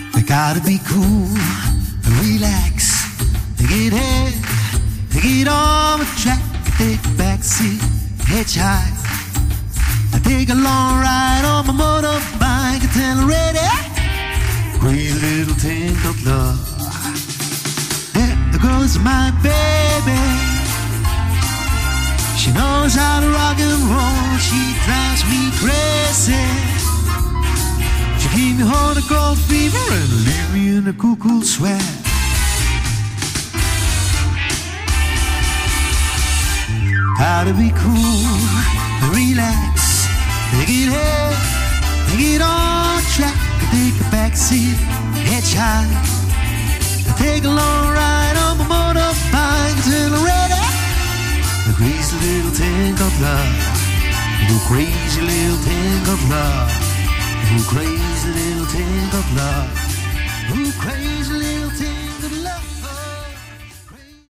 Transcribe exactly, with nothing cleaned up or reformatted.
I gotta be cool and relax. Take it head, take it on the track, take a backseat, hitchhike. I take a long ride on my motorbike until I'm ready. Crazy little thing of love. There goes my baby. She knows how to rock and roll. She drives me crazy. She keep me on a cold fever and leave me in a cool, cool sweat. Gotta be cool and relax. Take it head, take it on track. Take a backseat, hitchhike. Take a long ride on my motorbike until I'm ready. The crazy little thing of love. The crazy little thing of love. The crazy little thing of love. The crazy little